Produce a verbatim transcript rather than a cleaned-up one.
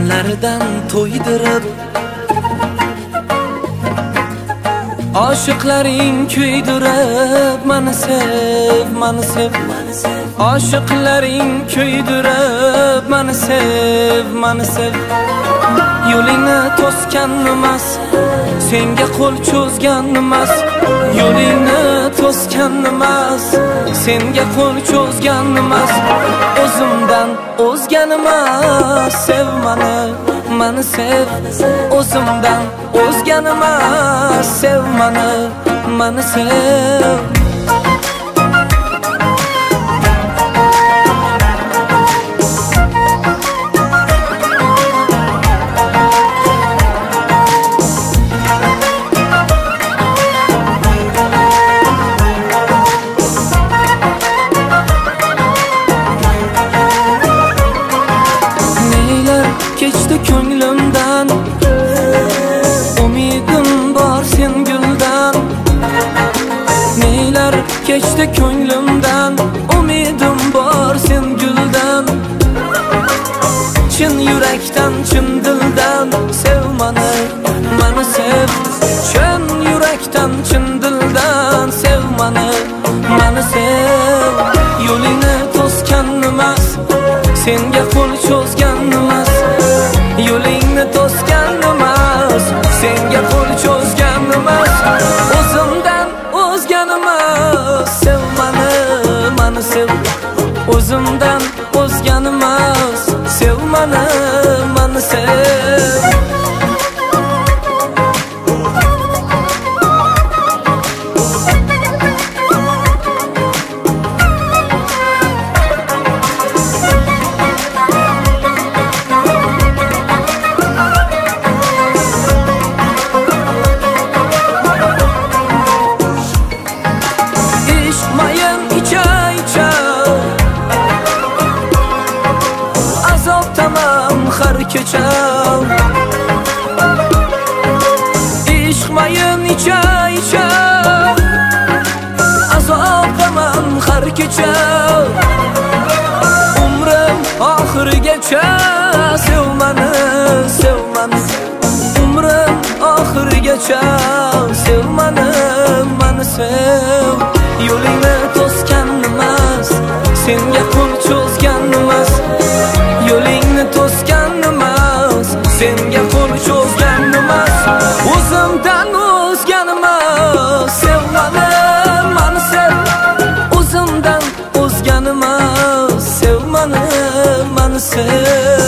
Kunlardan to'ydirib Aşıqlaring kuydirib Mani sev, mani sev Aşıqlaring kuydirib Mani sev, mani sev Yo'lingni to'sgan emas Senga qo'l cho'zgan emas Yo'lingni to'sgan emas Senga qo'l cho'zgan emas O'zimdan o'zgan emas Sev mani, mani sev O'zimdan o'zgan emas Sev mani, mani sev Keçdi ko'nglimdan Umidim bor sen guldan Neylar keçdi ko'nglimdan Umidim bor sen guldan Chin yurakdan, chin dildan Sev mani, mani sev Chin yurakdan, chin dildan Sev mani, mani sev Yo'lingni to'sgan emas Senga qo'l cho'zgan emas Yo'lingni to'sgan emas Senga qo'l cho'zgan emas O'zimdan o'zgan emas Sev mani, mani sev O'zimdan o'zgan emas Sev mani, mani sev Kecha İşmayın icha icha Azobdaman har kecha Umrim oxirigacha Sev mani, sev mani Umrim oxirigacha Sev mani, mani sev Yo'lingni to'sgan emas Senga qo'l cho'zgan emas Yo'lingni to'sgan emas Senga qo'l cho'zgan emas O'zimdan o'zgan emas Sev mani, mani sev O'zimdan o'zgan emas Sev mani, mani sev